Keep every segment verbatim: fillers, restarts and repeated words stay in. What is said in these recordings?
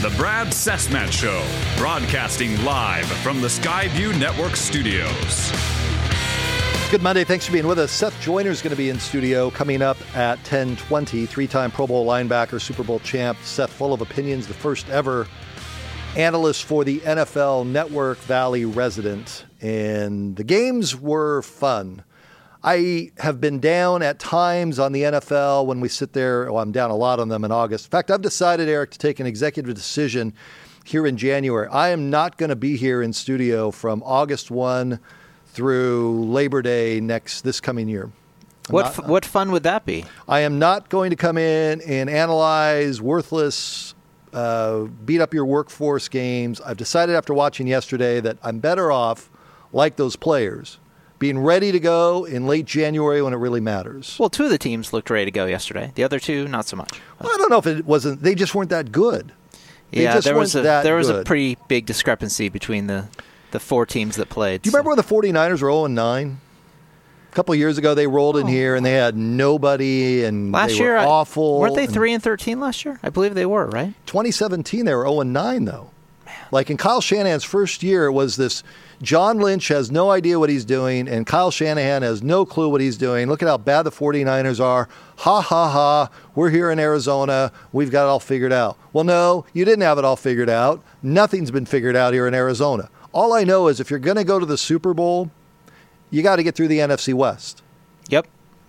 The Brad Cessmat Show, broadcasting live from the Skyview Network studios. Good Monday. Thanks for being with us. Seth Joyner is going to be in studio coming up at ten twenty. Three-time Pro Bowl linebacker, Super Bowl champ. Seth, full of opinions, the first ever analyst for the N F L Network Valley resident. And the games were fun. I have been down at times on the N F L when we sit there. Well, I'm down a lot on them in August. In fact, I've decided, Eric, to take an executive decision here in January. I am not going to be here in studio from August first through Labor Day next this coming year. I'm what not, f- what fun would that be? I am not going to come in and analyze worthless, uh, beat up your workforce games. I've decided after watching yesterday that I'm better off, like those players, being ready to go in late January when it really matters. Well, two of the teams looked ready to go yesterday. The other two, not so much. Well, I don't know if it wasn't. They just weren't that good. They yeah, just there weren't was a that there was good. a pretty big discrepancy between the, the four teams that played. Do you remember when the 49ers were oh and nine? A couple of years ago, they rolled in oh. here and they had nobody, and last they year, were awful. I, weren't they and three and thirteen last year? I believe they were, right? twenty seventeen, they were oh and nine, though. Man. Like in Kyle Shanahan's first year, it was this John Lynch has no idea what he's doing, and Kyle Shanahan has no clue what he's doing. Look at how bad the 49ers are. Ha, ha, ha. We're here in Arizona. We've got it all figured out. Well, no, you didn't have it all figured out. Nothing's been figured out here in Arizona. All I know is if you're going to go to the Super Bowl, you got to get through the N F C West. Yep.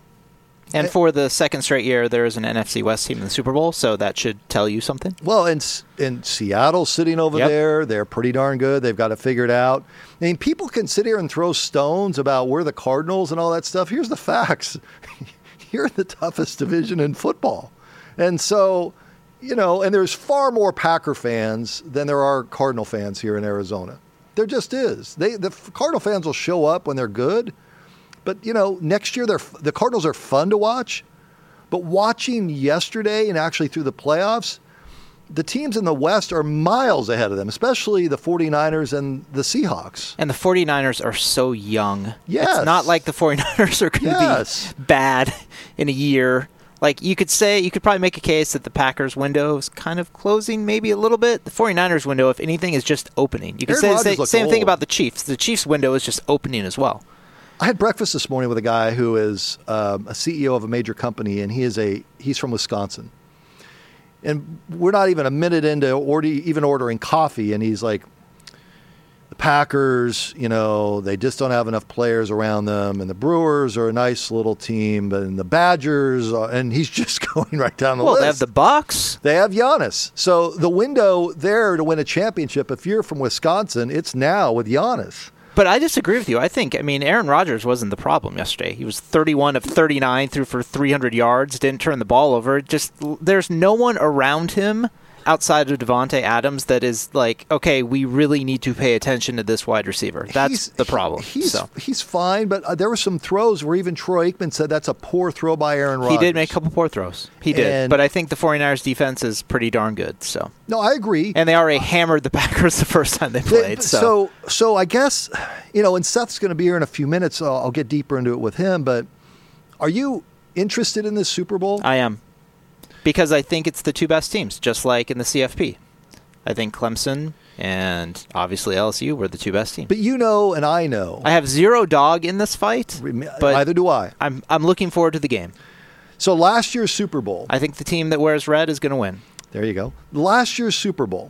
And for the second straight year, there is an N F C West team in the Super Bowl, so that should tell you something. Well, and, and Seattle's sitting over yep. there. They're pretty darn good. They've got it figured out. I mean, people can sit here and throw stones about where the Cardinals and all that stuff. Here's the facts. You're in the toughest division in football. And so, you know, and there's far more Packer fans than there are Cardinal fans here in Arizona. There just is. They The Cardinal fans will show up when they're good. But, you know, next year, they're, the Cardinals are fun to watch. But watching yesterday and actually through the playoffs, the teams in the West are miles ahead of them, especially the 49ers and the Seahawks. And the 49ers are so young. Yes. It's not like the 49ers are going to yes. be bad in a year. Like, you could say, you could probably make a case that the Packers' window is kind of closing maybe a little bit. The 49ers' window, if anything, is just opening. You could Aaron say the same old. thing about the Chiefs. The Chiefs' window is just opening as well. I had breakfast this morning with a guy who is um, a C E O of a major company, and he is a he's from Wisconsin. And we're not even a minute into order, even ordering coffee, and he's like, the Packers, you know, they just don't have enough players around them, and the Brewers are a nice little team, but and the Badgers, are, and he's just going right down the well, list. Well, they have the Bucks. They have Giannis. So the window there to win a championship, if you're from Wisconsin, it's now with Giannis. But I disagree with you. I think, I mean, Aaron Rodgers wasn't the problem yesterday. He was thirty-one of thirty-nine, threw for three hundred yards, didn't turn the ball over. Just there's no one around him outside of Devontae Adams that is like, okay, we really need to pay attention to this wide receiver. That's he's, the problem. He's, so. he's fine, but uh, there were some throws where even Troy Aikman said that's a poor throw by Aaron Rodgers. He did make a couple poor throws. He did. And, but I think the 49ers defense is pretty darn good. So No, I agree. And they already hammered the Packers the first time they played. They, so. so so I guess, you know, and Seth's going to be here in a few minutes, so I'll get deeper into it with him, but are you interested in this Super Bowl? I am. Because I think it's the two best teams, just like in the C F P. I think Clemson and obviously L S U were the two best teams. But you know and I know. I have zero dog in this fight. But Neither do I. I'm I'm looking forward to the game. So last year's Super Bowl. I think the team that wears red is going to win. There you go. Last year's Super Bowl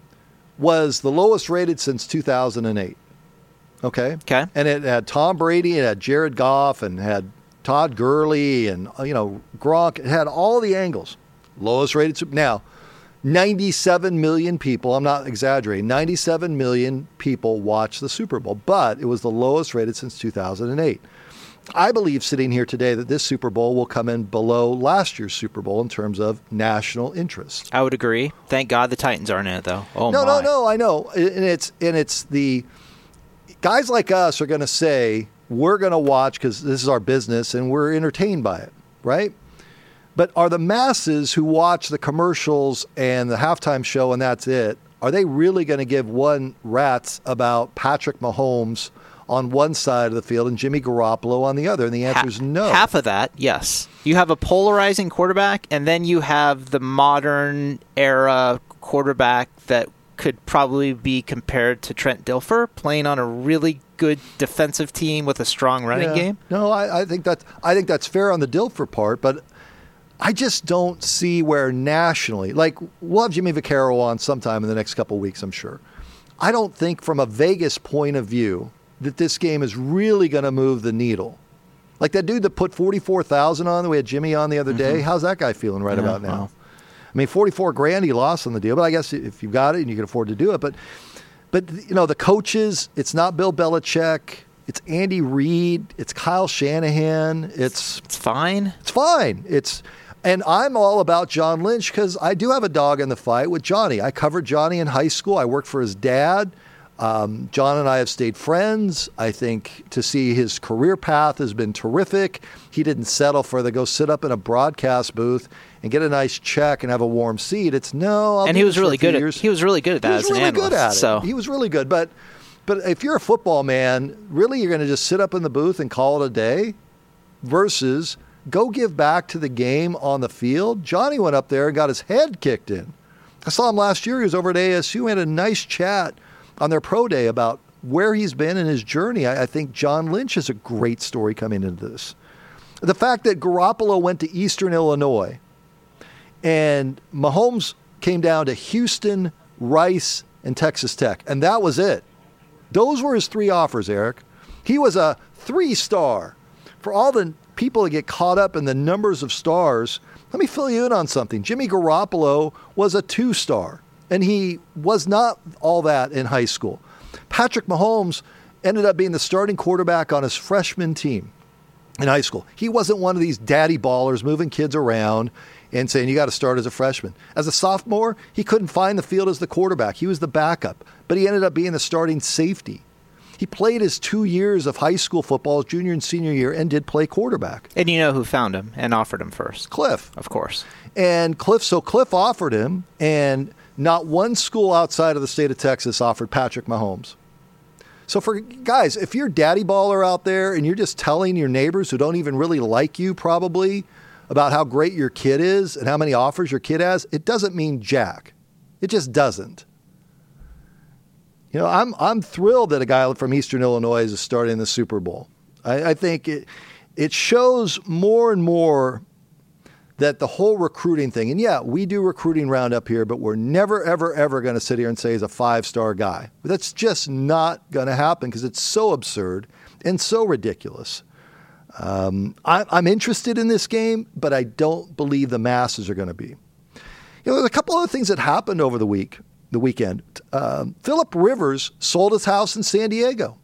was the lowest rated since two thousand eight. Okay? Okay. And it had Tom Brady, it had Jared Goff, and had Todd Gurley, and, you know, Gronk. It had all the angles. Lowest rated Super Bowl. Now, ninety-seven million people, I'm not exaggerating, ninety-seven million people watched the Super Bowl, but it was the lowest rated since two thousand eight. I believe sitting here today that this Super Bowl will come in below last year's Super Bowl in terms of national interest. I would agree. Thank God the Titans aren't in it, though. Oh, no, my. no, no, I know. And it's, and it's the guys like us are going to say, we're going to watch because this is our business and we're entertained by it, right? But are the masses who watch the commercials and the halftime show and that's it, are they really going to give one rat's about Patrick Mahomes on one side of the field and Jimmy Garoppolo on the other? And the answer is no. Half of that, yes. You have a polarizing quarterback, and then you have the modern era quarterback that could probably be compared to Trent Dilfer, playing on a really good defensive team with a strong running yeah. game. No, I, I think that's I think that's fair on the Dilfer part, but I just don't see where nationally, like we'll have Jimmy Vaccaro on sometime in the next couple of weeks, I'm sure. I don't think from a Vegas point of view that this game is really going to move the needle. Like that dude that put forty-four thousand on, we had Jimmy on the other day. Mm-hmm. How's that guy feeling right yeah, about now? Wow. I mean, forty-four grand he lost on the deal, but I guess if you've got it and you can afford to do it. But, but you know, the coaches, it's not Bill Belichick. It's Andy Reid. It's Kyle Shanahan. It's it's fine. It's fine. It's and I'm all about John Lynch because I do have a dog in the fight with Johnny. I covered Johnny in high school. I worked for his dad. Um, John and I have stayed friends. I think to see his career path has been terrific. He didn't settle for the go sit up in a broadcast booth and get a nice check and have a warm seat. It's no. I'll and he was really good. At, he was really good at that. He was as really an analyst, good at it. So. He was really good. But but if you're a football man, really you're going to just sit up in the booth and call it a day, versus go give back to the game on the field. Johnny went up there and got his head kicked in. I saw him last year. He was over at A S U. We had a nice chat on their pro day about where he's been in his journey. I, I think John Lynch is a great story coming into this. The fact that Garoppolo went to Eastern Illinois and Mahomes came down to Houston, Rice, and Texas Tech, and that was it. Those were his three offers, Eric. He was a three-star. For all the people that get caught up in the numbers of stars, let me fill you in on something. Jimmy Garoppolo was a two-star. And he was not all that in high school. Patrick Mahomes ended up being the starting quarterback on his freshman team in high school. He wasn't one of these daddy ballers moving kids around and saying, you got to start as a freshman. As a sophomore, he couldn't find the field as the quarterback. He was the backup, but he ended up being the starting safety. He played his two years of high school football, his junior and senior year, and did play quarterback. And you know who found him and offered him first? Cliff. Of course. And Cliff, so Cliff offered him, and not one school outside of the state of Texas offered Patrick Mahomes. So for guys, if you're daddy baller out there and you're just telling your neighbors who don't even really like you probably about how great your kid is and how many offers your kid has, it doesn't mean jack. It just doesn't. You know, I'm I'm thrilled that a guy from Eastern Illinois is starting the Super Bowl. I, I think it it shows more and more that the whole recruiting thing, and yeah, we do recruiting roundup here, but we're never, ever, ever going to sit here and say he's a five-star guy. But that's just not going to happen because it's so absurd and so ridiculous. Um, I, I'm interested in this game, but I don't believe the masses are going to be. You know, there's a couple other things that happened over the week, the weekend. Um, Philip Rivers sold his house in San Diego.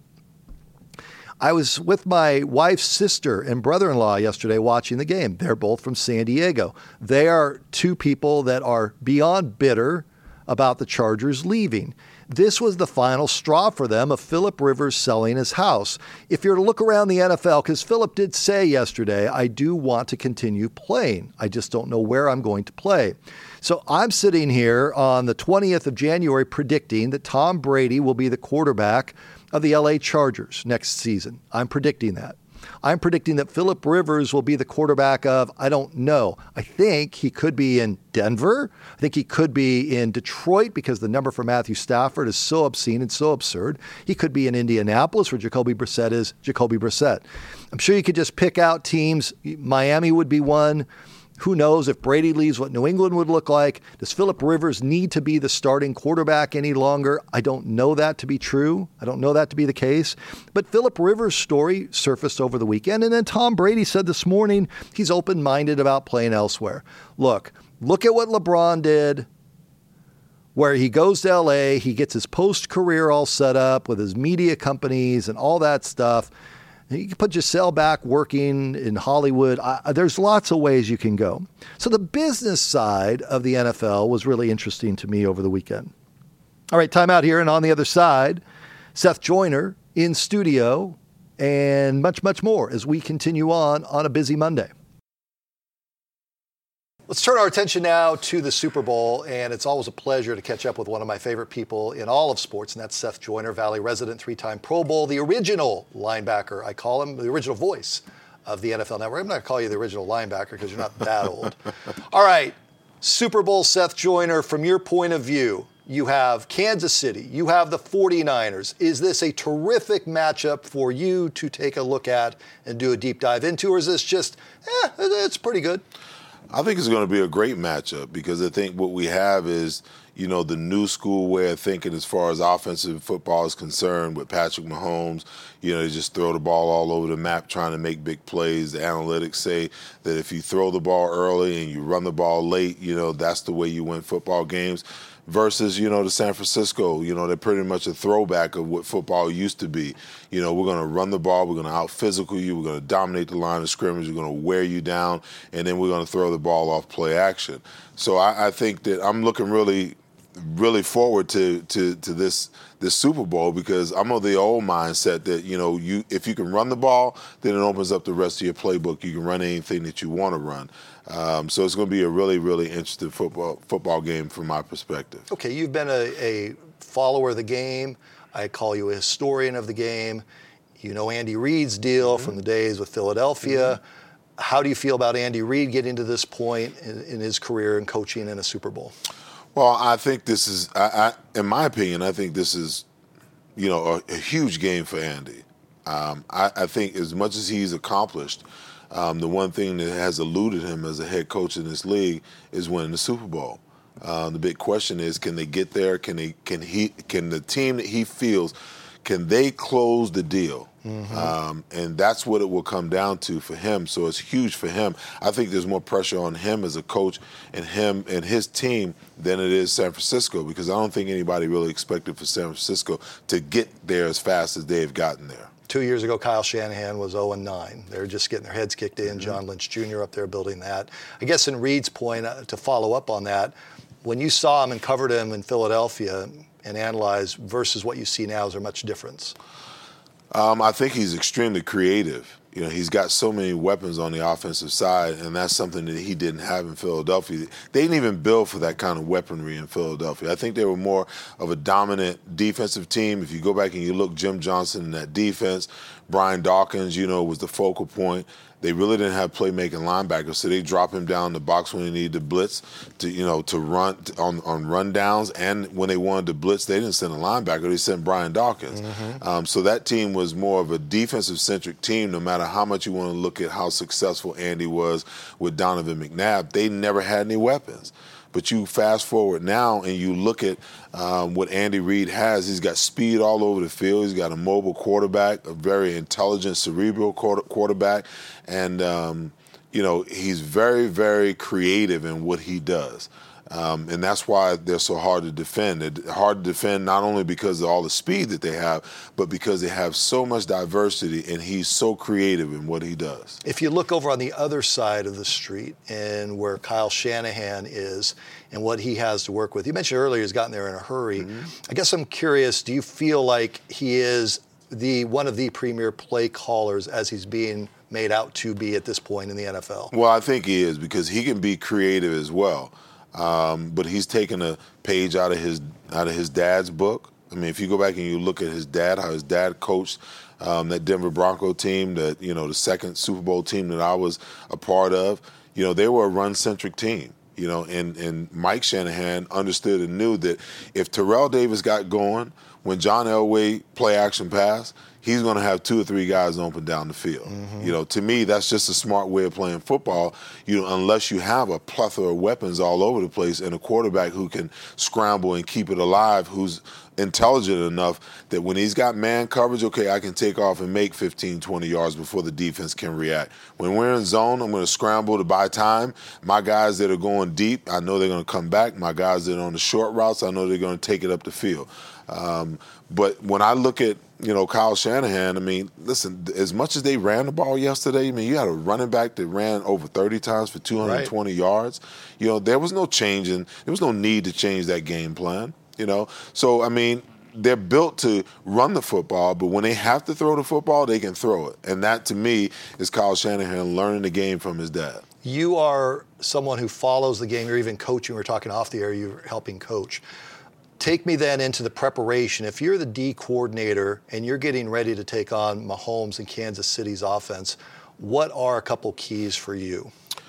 I was with my wife's sister and brother-in-law yesterday watching the game. They're both from San Diego. They are two people that are beyond bitter about the Chargers leaving. This was the final straw for them of Philip Rivers selling his house. If you're to look around the N F L, because Philip did say yesterday, I do want to continue playing. I just don't know where I'm going to play. So I'm sitting here on the twentieth of January predicting that Tom Brady will be the quarterback of the L A Chargers next season. I'm predicting that. I'm predicting that Philip Rivers will be the quarterback of, I don't know. I think he could be in Denver. I think he could be in Detroit because the number for Matthew Stafford is so obscene and so absurd. He could be in Indianapolis where Jacoby Brissett is Jacoby Brissett. I'm sure you could just pick out teams. Miami would be one. Who knows if Brady leaves what New England would look like? Does Philip Rivers need to be the starting quarterback any longer? I don't know that to be true. I don't know that to be the case. But Philip Rivers' story surfaced over the weekend. And then Tom Brady said this morning he's open-minded about playing elsewhere. Look, look at what LeBron did, where he goes to L A, he gets his post-career all set up with his media companies and all that stuff. You can put Giselle back working in Hollywood. I, there's lots of ways you can go. So the business side of the N F L was really interesting to me over the weekend. All right, time out here. And on the other side, Seth Joyner in studio and much, much more as we continue on on a busy Monday. Let's turn our attention now to the Super Bowl, and it's always a pleasure to catch up with one of my favorite people in all of sports, and that's Seth Joyner, Valley resident, three-time Pro Bowl, the original linebacker. I call him the original voice of the N F L Network. I'm not going to call you the original linebacker because you're not that old. All right, Super Bowl Seth Joyner, from your point of view, you have Kansas City, you have the forty-niners. Is this a terrific matchup for you to take a look at and do a deep dive into, or is this just, eh, it's pretty good? I think it's going to be a great matchup because I think what we have is, you know, the new school way of thinking as far as offensive football is concerned with Patrick Mahomes. You know, they just throw the ball all over the map trying to make big plays. The analytics say that if you throw the ball early and you run the ball late, you know, that's the way you win football games. Versus, you know, the San Francisco, you know, they're pretty much a throwback of what football used to be. You know, we're going to run the ball, we're going to out-physical you, we're going to dominate the line of scrimmage, we're going to wear you down, and then we're going to throw the ball off play action. So I, I think that I'm looking really, really forward to to, to this this Super Bowl because I'm of the old mindset that, you know, you if you can run the ball, then it opens up the rest of your playbook. You can run anything that you want to run. Um, so it's going to be a really, really interesting football football game from my perspective. Okay, you've been a, a follower of the game. I call you a historian of the game. You know Andy Reid's deal mm-hmm. from the days with Philadelphia. Mm-hmm. How do you feel about Andy Reid getting to this point in, in his career and coaching in a Super Bowl? Well, I think this is, I, I, in my opinion, I think this is, you know, a, a huge game for Andy. Um, I, I think as much as he's accomplished, Um, the one thing that has eluded him as a head coach in this league is winning the Super Bowl. Uh, the big question is, can they get there? Can they? Can he? Can the team that he feels? Can they close the deal? Mm-hmm. Um, and that's what it will come down to for him. So it's huge for him. I think there's more pressure on him as a coach and him and his team than it is San Francisco because I don't think anybody really expected for San Francisco to get there as fast as they've gotten there. Two years ago, Kyle Shanahan was oh and nine. They're just getting their heads kicked in. Mm-hmm. John Lynch Junior up there building that. I guess in Reid's point, uh, to follow up on that, when you saw him and covered him in Philadelphia and analyzed versus what you see now, is there much difference? Um, I think he's extremely creative. You know, he's got so many weapons on the offensive side, and that's something that he didn't have in Philadelphia. They didn't even build for that kind of weaponry in Philadelphia. I think they were more of a dominant defensive team. If you go back and you look Jim Johnson in that defense, Brian Dawkins, you know, was the focal point. They really didn't have playmaking linebackers, so they drop him down in the box when they needed to blitz, to you know, to run to, on on rundowns, and when they wanted to blitz, they didn't send a linebacker; they sent Brian Dawkins. Mm-hmm. Um, so that team was more of a defensive-centric team. No matter how much you want to look at how successful Andy was with Donovan McNabb, they never had any weapons. But you fast forward now and you look at um, what Andy Reid has. He's got speed all over the field. He's got a mobile quarterback, a very intelligent, cerebral quarter- quarterback. And, um, you know, he's very, very creative in what he does. Um, and that's why they're so hard to defend. They're hard to defend not only because of all the speed that they have, but because they have so much diversity, and he's so creative in what he does. If you look over on the other side of the street and where Kyle Shanahan is and what he has to work with, you mentioned earlier he's gotten there in a hurry. Mm-hmm. I guess I'm curious, do you feel like he is the one of the premier play callers as he's being made out to be at this point in the N F L? Well, I think he is because he can be creative as well. Um, but he's taken a page out of his out of his dad's book. I mean, if you go back and you look at his dad, how his dad coached um, that Denver Bronco team, that you know the second Super Bowl team that I was a part of, you know, they were a run-centric team. You know, and, and Mike Shanahan understood and knew that if Terrell Davis got going, when John Elway play action pass, he's going to have two or three guys open down the field. Mm-hmm. You know, to me, that's just a smart way of playing football. You know, unless you have a plethora of weapons all over the place and a quarterback who can scramble and keep it alive, who's intelligent enough that when he's got man coverage, okay, I can take off and make fifteen, twenty yards before the defense can react. When we're in zone, I'm going to scramble to buy time. My guys that are going deep, I know they're going to come back. My guys that are on the short routes, I know they're going to take it up the field. Um, but when I look at, you know, Kyle Shanahan, I mean, listen, as much as they ran the ball yesterday, I mean, you had a running back that ran over thirty times for two hundred twenty right. yards. You know, there was no change in, there was no need to change that game plan, you know. So, I mean, they're built to run the football, but when they have to throw the football, they can throw it. And that, to me, is Kyle Shanahan learning the game from his dad. you are someone who follows the game. You're even coaching. We're talking off the air. You're helping coach. Take me then into the preparation. If you're the D coordinator and you're getting ready to take on Mahomes and Kansas City's offense, what are a couple keys for you?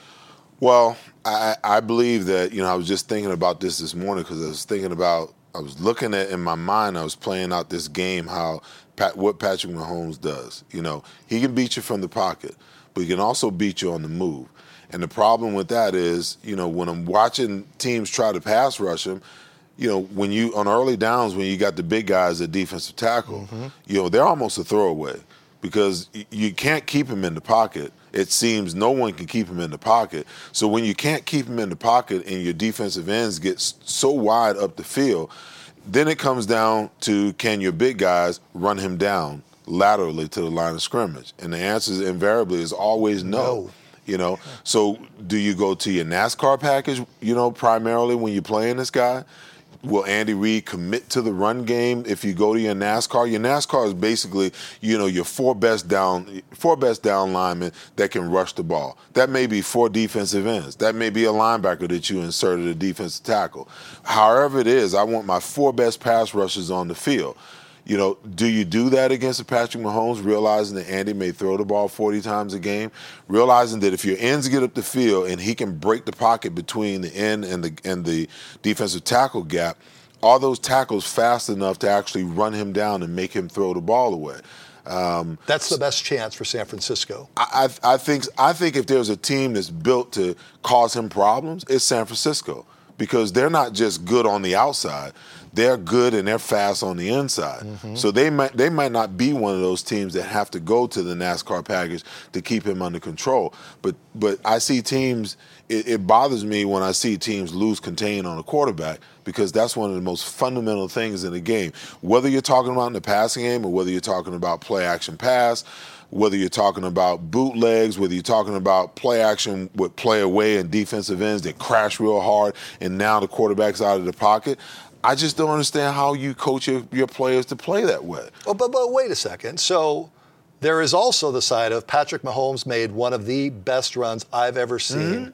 Well, I, I believe that, you know, I was just thinking about this this morning because I was thinking about, I was looking at in my mind, I was playing out this game, how Pat, what Patrick Mahomes does. You know, he can beat you from the pocket, but he can also beat you on the move. And the problem with that is, you know, when I'm watching teams try to pass rush him, you know, when you, on early downs, when you got the big guys at defensive tackle, mm-hmm. you know, they're almost a throwaway because you can't keep him in the pocket. It seems no one can keep him in the pocket. So when you can't keep him in the pocket and your defensive ends get so wide up the field, then it comes down to, can your big guys run him down laterally to the line of scrimmage? And the answer invariably is always no. no. You know, so do you go to your NASCAR package, you know, primarily when you're playing this guy? Will Andy Reid commit to the run game if you go to your NASCAR? Your NASCAR is basically, you know, your four best down, four best down linemen that can rush the ball. That may be four defensive ends. That may be a linebacker that you inserted a defensive tackle. However it is, I want my four best pass rushers on the field. You know, do you do that against a Patrick Mahomes, realizing that Andy may throw the ball forty times a game, realizing that if your ends get up the field and he can break the pocket between the end and the and the defensive tackle gap, are those tackles fast enough to actually run him down and make him throw the ball away? Um, that's the best chance for San Francisco. I, I, I think I think if there's a team that's built to cause him problems, it's San Francisco, because they're not just good on the outside. They're good and they're fast on the inside. Mm-hmm. So they might they might not be one of those teams that have to go to the NASCAR package to keep him under control. But but I see teams, it, it bothers me when I see teams lose contain on a quarterback, because that's one of the most fundamental things in the game. Whether you're talking about in the passing game or whether you're talking about play action pass, whether you're talking about bootlegs, whether you're talking about play action with play away and defensive ends that crash real hard and now the quarterback's out of the pocket, I just don't understand how you coach your, your players to play that way. Oh, but, but wait a second. So there is also the side of Patrick Mahomes made one of the best runs I've ever seen. Mm-hmm.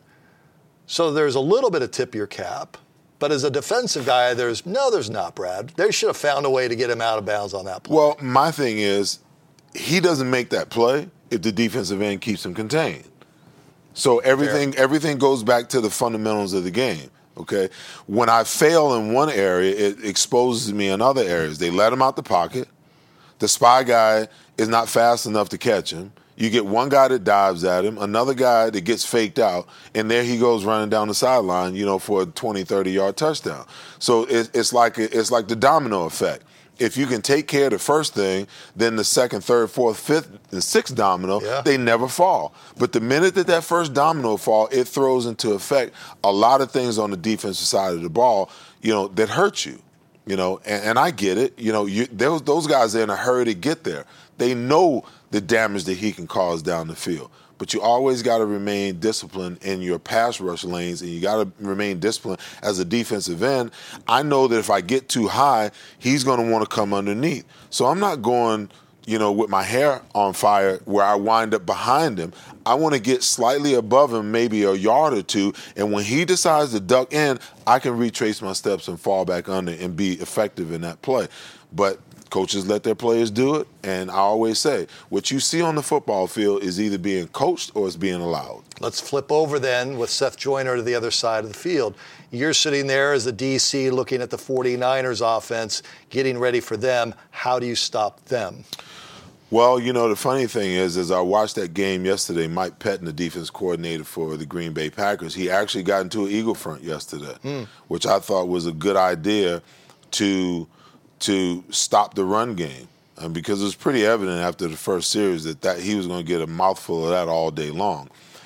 So there's a little bit of tip your cap. But as a defensive guy, there's no, there's not, Brad. They should have found a way to get him out of bounds on that play. Well, my thing is, he doesn't make that play if the defensive end keeps him contained. So everything Fair. everything goes back to the fundamentals of the game. Okay, when I fail in one area, it exposes me in other areas. They let him out the pocket. The spy guy is not fast enough to catch him. You get one guy that dives at him, another guy that gets faked out, and there he goes running down the sideline, you know, for a twenty, thirty-yard touchdown. So it, it's like it's like the domino effect. If you can take care of the first thing, then the second, third, fourth, fifth, and sixth domino, yeah. they never fall. But the minute that that first domino fall, it throws into effect a lot of things on the defensive side of the ball, you know, that hurt you. You know, and, and I get it. You know, you, those those guys are in a hurry to get there. They know the damage that he can cause down the field. But you always got to remain disciplined in your pass rush lanes, and you got to remain disciplined as a defensive end. I know that if I get too high, he's going to want to come underneath. So I'm not going, you know, with my hair on fire where I wind up behind him. I want to get slightly above him, maybe a yard or two, and when he decides to duck in, I can retrace my steps and fall back under and be effective in that play. But coaches let their players do it, and I always say, what you see on the football field is either being coached or it's being allowed. Let's flip over then with Seth Joyner to the other side of the field. You're sitting there as a D C looking at the 49ers offense, getting ready for them. How do you stop them? Well, you know, the funny thing is, as I watched that game yesterday, Mike Pettin, the defense coordinator for the Green Bay Packers, he actually got into an eagle front yesterday, mm. which I thought was a good idea to – to stop the run game, and because it was pretty evident after the first series that, that he was going to get a mouthful of that all day long.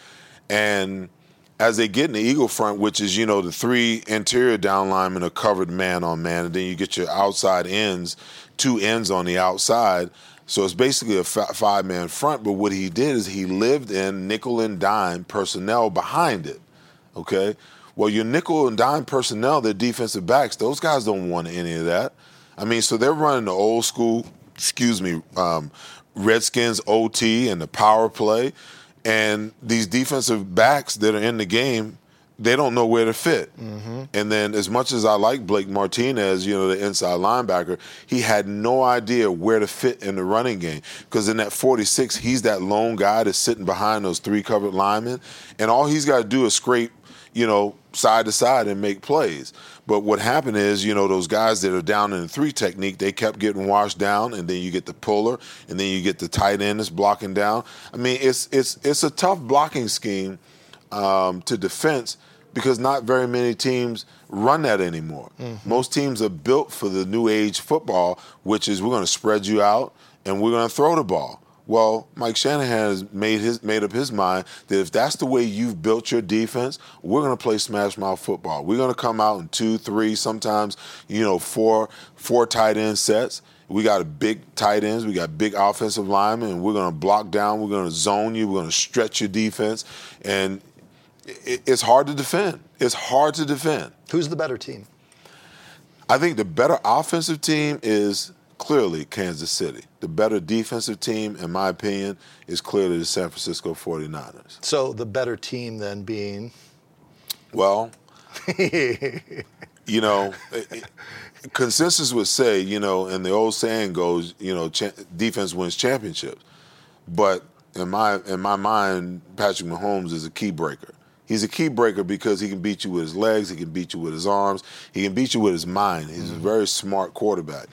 And as they get in the eagle front, which is, you know, the three interior down linemen are covered man on man, and then you get your outside ends, two ends on the outside. So it's basically a five-man front, but what he did is he lived in nickel and dime personnel behind it, okay? Well, your nickel and dime personnel, their defensive backs, those guys don't want any of that. I mean, so they're running the old school, excuse me, um, Redskins O T and the power play. And these defensive backs that are in the game, they don't know where to fit. Mm-hmm. And then as much as I like Blake Martinez, you know, the inside linebacker, he had no idea where to fit in the running game. Because in that forty-six, he's that lone guy that's sitting behind those three covered linemen. And all he's got to do is scrape, you know, side to side and make plays. But what happened is, you know, those guys that are down in the three technique, they kept getting washed down, and then you get the puller, and then you get the tight end that's blocking down. I mean, it's it's it's a tough blocking scheme um, to defense because not very many teams run that anymore. Mm-hmm. Most teams are built for the new age football, which is we're going to spread you out and we're going to throw the ball. Well, Mike Shanahan has made his made up his mind that if that's the way you've built your defense, we're going to play smash mouth football. We're going to come out in two, three, sometimes, you know, four, four tight end sets. We got a big tight ends. We got big offensive linemen, and we're going to block down. We're going to zone you. We're going to stretch your defense, and it, it's hard to defend. It's hard to defend. Who's the better team? I think the better offensive team is clearly Kansas City. The better defensive team, in my opinion, is clearly the San Francisco forty-niners. So the better team then being? Well, you know, consensus would say, you know, and the old saying goes, you know, cha- defense wins championships. But in my in my mind, Patrick Mahomes is a key breaker. He's a key breaker because he can beat you with his legs, he can beat you with his arms, he can beat you with his mind. He's mm-hmm. a very smart quarterback.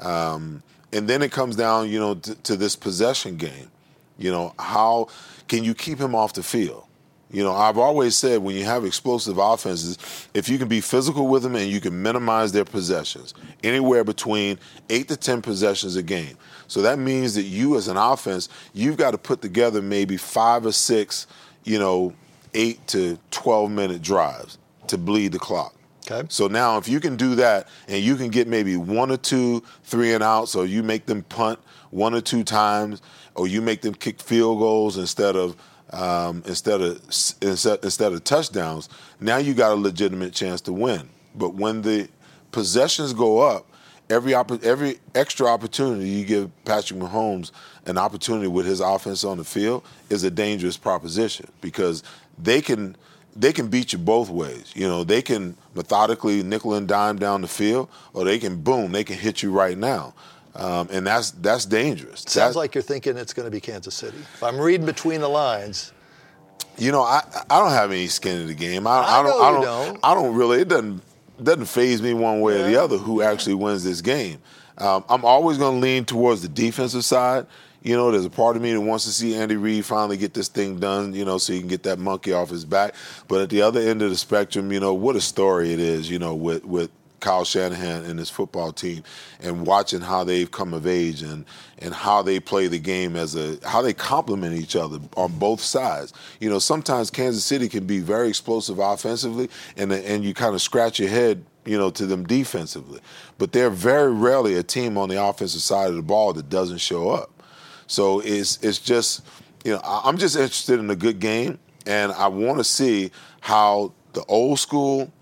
Um, and then it comes down, you know, to, to this possession game. You know, how can you keep him off the field? You know, I've always said when you have explosive offenses, if you can be physical with them and you can minimize their possessions, anywhere between eight to ten possessions a game. So that means that you as an offense, you've got to put together maybe five or six, you know, eight to twelve minute drives to bleed the clock. Okay. So now if you can do that and you can get maybe one or two three and outs, or you make them punt one or two times, or you make them kick field goals instead of um, instead of instead, instead of touchdowns, now you got a legitimate chance to win. But when the possessions go up, every opp- every extra opportunity you give Patrick Mahomes an opportunity with his offense on the field is a dangerous proposition, because they can they can beat you both ways. You know, they can methodically nickel and dime down the field, or they can, boom, they can hit you right now. Um, and that's that's dangerous. Sounds that's, like you're thinking it's going to be Kansas City. If I'm reading between the lines. You know, I I don't have any skin in the game. I, I, I don't know I you don't, don't I don't really. It doesn't doesn't faze me one way yeah. or the other who actually wins this game. Um, I'm always going to lean towards the defensive side. You know, there's a part of me that wants to see Andy Reid finally get this thing done, you know, so he can get that monkey off his back. But at the other end of the spectrum, you know, what a story it is, you know, with, with Kyle Shanahan and his football team, and watching how they've come of age and, and how they play the game as a, how they complement each other on both sides. You know, sometimes Kansas City can be very explosive offensively, and, and you kind of scratch your head, you know, to them defensively. But they're very rarely a team on the offensive side of the ball that doesn't show up. So it's it's just, you know, I'm just interested in a good game, and I want to see how the old school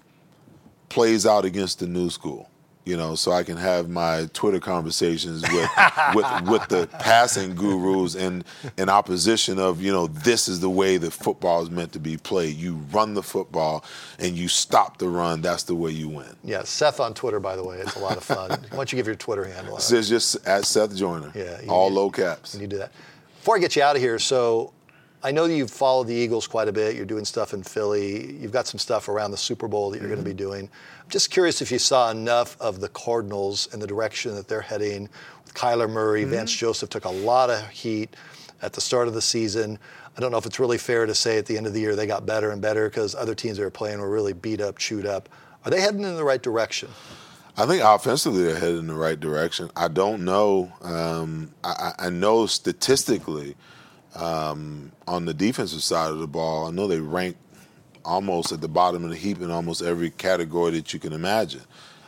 plays out against the new school, you know, so I can have my Twitter conversations with with, with the passing gurus and in opposition of, you know, this is the way that football is meant to be played. You run the football and you stop the run. That's the way you win. Yeah, Seth on Twitter, by the way. It's a lot of fun. Why don't you give your Twitter handle out? It says just at Seth Joyner. Yeah, all need, low caps. You do that. Before I get you out of here, so I know that you've followed the Eagles quite a bit. You're doing stuff in Philly. You've got some stuff around the Super Bowl that you're mm-hmm. going to be doing. I'm just curious if you saw enough of the Cardinals and the direction that they're heading with Kyler Murray. Mm-hmm. Vance Joseph took a lot of heat at the start of the season. I don't know if it's really fair to say at the end of the year they got better and better, because other teams they were playing were really beat up, chewed up. Are they heading in the right direction? I think offensively they're headed in the right direction. I don't know. Um, I, I know statistically um, on the defensive side of the ball, I know they rank almost at the bottom of the heap in almost every category that you can imagine.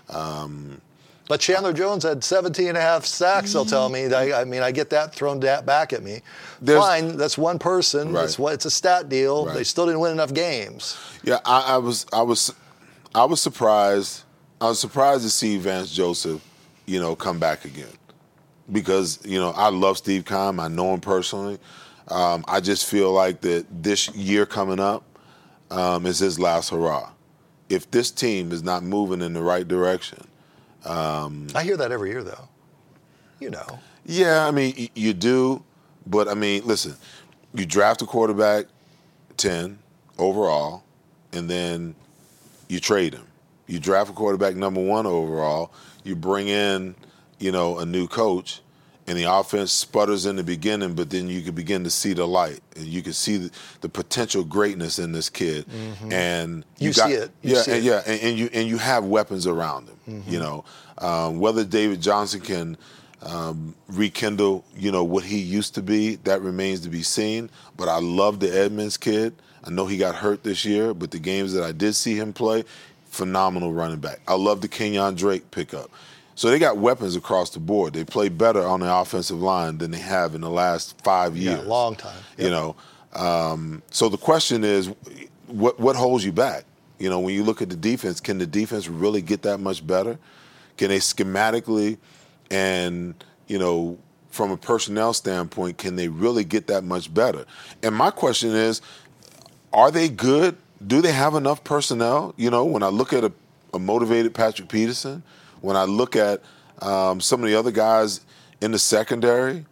Um, but Chandler Jones had seventeen and a half sacks, they'll tell me. I, I mean, I get that thrown back at me. Fine, that's one person. Right. It's, it's a stat deal. Right. They still didn't win enough games. Yeah, I, I was, I was, I was surprised. I was surprised to see Vance Joseph, you know, come back again, because you know I love Steve Keim. I know him personally. Um, I just feel like that this year coming up um, is his last hurrah. If this team is not moving in the right direction. Um, I hear that every year, though. You know. Yeah, I mean, y- you do. But, I mean, listen, you draft a quarterback ten overall, and then you trade him. You draft a quarterback number one overall, you bring in, you know, a new coach, and the offense sputters in the beginning, but then you can begin to see the light, and you can see the, the potential greatness in this kid. Mm-hmm. And you, you got, see it. You yeah, see and, it. yeah, and, and you and you have weapons around him. Mm-hmm. You know, um, whether David Johnson can um, rekindle, you know, what he used to be, that remains to be seen. But I love the Edmonds kid. I know he got hurt this year, but the games that I did see him play, phenomenal running back. I love the Kenyon Drake pickup. So they got weapons across the board. They play better on the offensive line than they have in the last five years. Yeah, long time. Yep. You know, um, so the question is, what what holds you back? You know, when you look at the defense, can the defense really get that much better? Can they schematically and, you know, from a personnel standpoint, can they really get that much better? And my question is, are they good? Do they have enough personnel? You know, when I look at a, a motivated Patrick Peterson, when I look at um, some of the other guys in the secondary,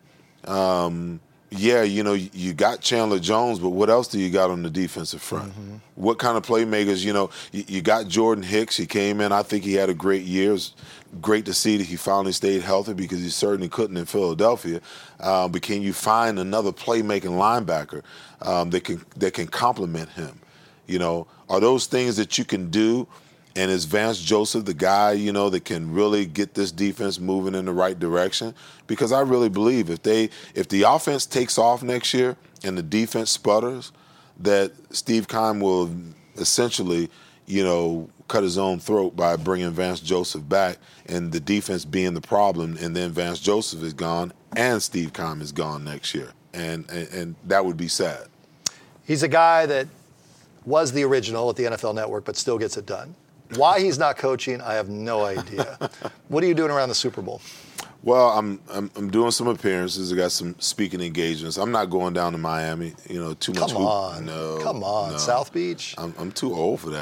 um, yeah, you know, you, you got Chandler Jones, but what else do you got on the defensive front? Mm-hmm. What kind of playmakers, you know, you, you got Jordan Hicks. He came in. I think he had a great year. It's great to see that he finally stayed healthy because he certainly couldn't in Philadelphia. Um, but can you find another playmaking linebacker um, that can that can complement him? You know, are those things that you can do? And is Vance Joseph the guy, you know, that can really get this defense moving in the right direction? Because I really believe if they, if the offense takes off next year and the defense sputters, that Steve Keim will essentially, you know, cut his own throat by bringing Vance Joseph back and the defense being the problem, and then Vance Joseph is gone and Steve Keim is gone next year. And, and, and that would be sad. He's a guy that was the original at the N F L Network but still gets it done. Why he's not coaching, I have no idea. What are you doing around the Super Bowl? Well, I'm, I'm I'm doing some appearances. I got some speaking engagements. I'm not going down to Miami. You know, too much. Come on, no, come on, no. South Beach. I'm I'm too old for that,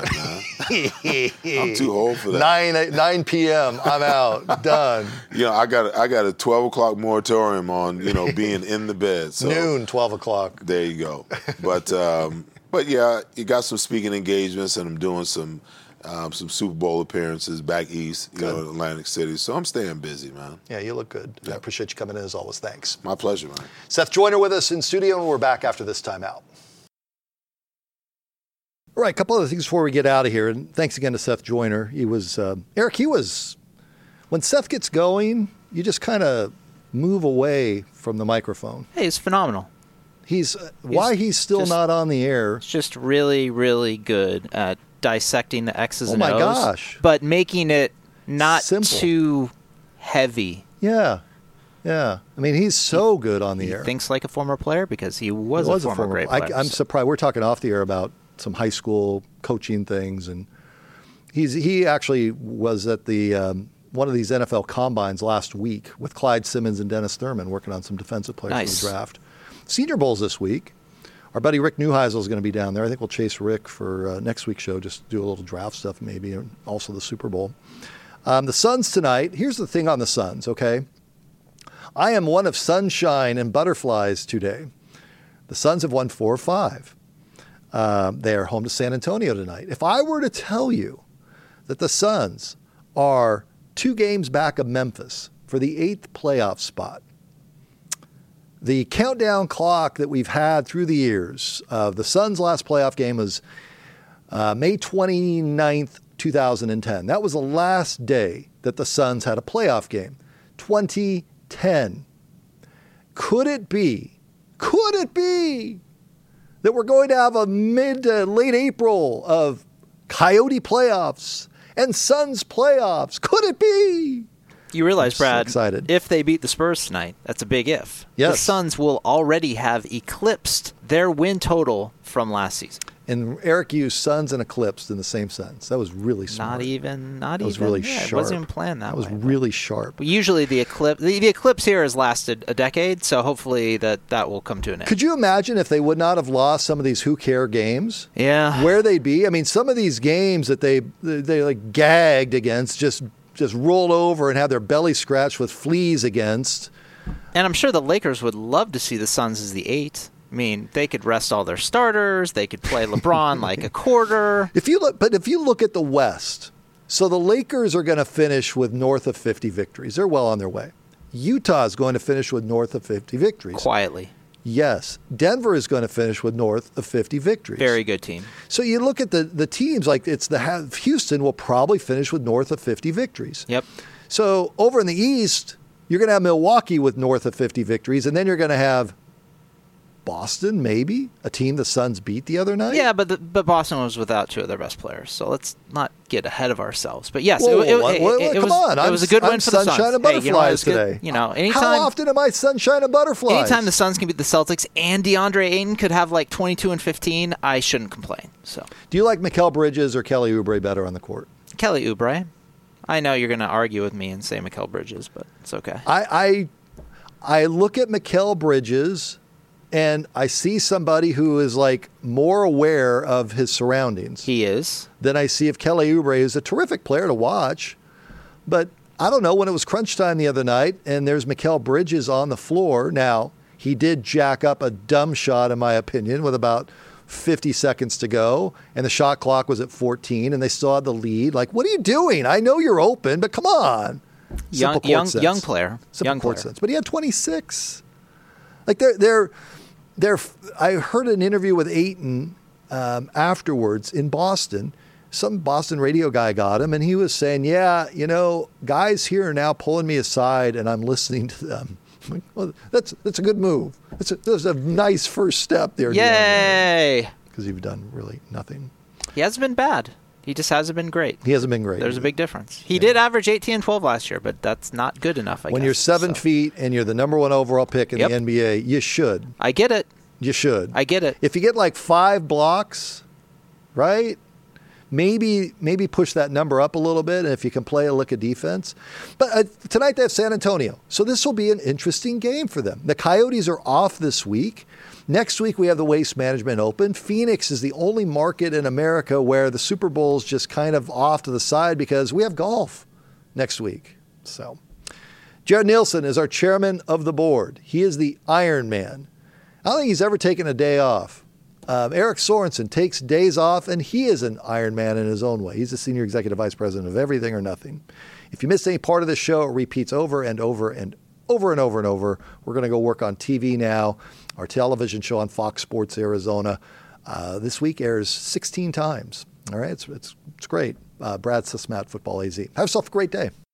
man. I'm too old for that. Nine nine p.m. I'm out. Done. You know, I got I got a twelve o'clock moratorium on you know being in the bed. So noon, twelve o'clock. There you go. But um, but yeah, you got some speaking engagements, and I'm doing some. Um, some Super Bowl appearances back east, you good. know, Atlantic City. So I'm staying busy, man. Yeah, you look good. Yep. I appreciate you coming in as always. Thanks. My pleasure, man. Seth Joyner with us in studio, and we're back after this timeout. All right, a couple other things before we get out of here. And thanks again to Seth Joyner. He was, uh, Eric, he was, when Seth gets going, you just kind of move away from the microphone. Hey, it's phenomenal. He's, uh, he's why he's still just, not on the air. It's just really, really good at dissecting the X's oh and O's. Oh my gosh. But making it not Simple. too heavy. Yeah. Yeah. I mean, he's so good on the he air. He thinks like a former player because he was, he was a, former a former great I, player. I'm surprised. We're talking off the air about some high school coaching things. And he's he actually was at the um, one of these N F L combines last week with Clyde Simmons and Dennis Thurman working on some defensive players nice. for the draft. Senior Bowl's this week. Our buddy Rick Neuheisel is going to be down there. I think we'll chase Rick for uh, next week's show, just do a little draft stuff maybe, and also the Super Bowl. Um, the Suns tonight. Here's the thing on the Suns, okay? I am one of sunshine and butterflies today. The Suns have won four or five. Um, they are home to San Antonio tonight. If I were to tell you that the Suns are two games back of Memphis for the eighth playoff spot, the countdown clock that we've had through the years of the Suns' last playoff game was uh, May twenty-ninth, two thousand ten. That was the last day that the Suns had a playoff game. twenty ten. Could it be, could it be that we're going to have a mid to late April of Coyote playoffs and Suns playoffs? Could it be? You realize, I'm so Brad, excited. if they beat the Spurs tonight, that's a big if. Yes. The Suns will already have eclipsed their win total from last season. And Eric used Suns and eclipsed in the same sentence. That was really smart. Not even, not That was even. really yeah, sharp. It wasn't even planned that, That was way. really sharp. But usually the eclipse, the, the eclipse here has lasted a decade, so hopefully that, that will come to an end. Could you imagine if they would not have lost some of these who care games? Yeah. Where they'd be? I mean, some of these games that they they like gagged against, just just rolled over and had their belly scratched with fleas against. And I'm sure the Lakers would love to see the Suns as the eight. I mean, they could rest all their starters. They could play LeBron like a quarter. If you look, but if you look at the West, so the Lakers are going to finish with north of fifty victories. They're well on their way. Utah is going to finish with north of fifty victories. Quietly. Yes. Denver is going to finish with north of fifty victories. Very good team. So you look at the, the teams, like it's the Houston will probably finish with north of fifty victories. Yep. So over in the East, you're going to have Milwaukee with north of fifty victories, and then you're going to have Boston, maybe, a team the Suns beat the other night. Yeah, but the, but Boston was without two of their best players, so let's not get ahead of ourselves. But yes, Whoa, it, it, whoa, it, whoa, it, it come was, on. it I'm, was a good I'm win for the Suns. sunshine and Hey, you know what, butterflies it was good- today. You know, anytime, How often am I sunshine and butterflies? anytime the Suns can beat the Celtics and DeAndre Ayton could have like twenty-two and fifteen, I shouldn't complain. So Do you like Mikal Bridges or Kelly Oubre better on the court? Kelly Oubre. I know you're going to argue with me and say Mikal Bridges, but it's okay. I I, I look at Mikal Bridges and I see somebody who is like more aware of his surroundings He is. than I see of Kelly Oubre, who's a terrific player to watch. But I don't know, when it was crunch time the other night and there's Mikal Bridges on the floor. Now, he did jack up a dumb shot, in my opinion, with about fifty seconds to go, and the shot clock was at fourteen, and they still had the lead. Like, what are you doing? I know you're open, but come on. Young, Simple court young, sense. young player. Simple young court player. sense. But he had twenty-six. Like, they're, they're, they're, I heard an interview with Ayton um, afterwards in Boston. Some Boston radio guy got him, and he was saying, yeah, you know, guys here are now pulling me aside, and I'm listening to them. I'm like, well, that's that's a good move. That's a, that's a nice first step there. Yay! Because you've done really nothing. He hasn't been bad. He just hasn't been great. He hasn't been great. There's a big difference. He did average eighteen and twelve last year, but that's not good enough, I When guess. you're seven So, feet and you're the number one overall pick in Yep. the N B A, you should. I get it. You should. I get it. If you get like five blocks, right? Maybe maybe push that number up a little bit, and if you can play a lick of defense. But uh, tonight they have San Antonio, so this will be an interesting game for them. The Coyotes are off this week. Next week we have the Waste Management Open. Phoenix is the only market in America where the Super Bowl is just kind of off to the side because we have golf next week. So, Jared Nielsen is our chairman of the board. He is the Iron Man. I don't think he's ever taken a day off. Um, Eric Sorensen takes days off, and he is an Iron Man in his own way. He's the senior executive vice president of Everything or Nothing. If you missed any part of this show, it repeats over and over and over and over and over. We're going to go work on T V now. Our television show on Fox Sports Arizona uh, this week airs sixteen times. All right, it's it's, it's great. Uh, Brad Sismat, Football A Z. Have yourself a great day.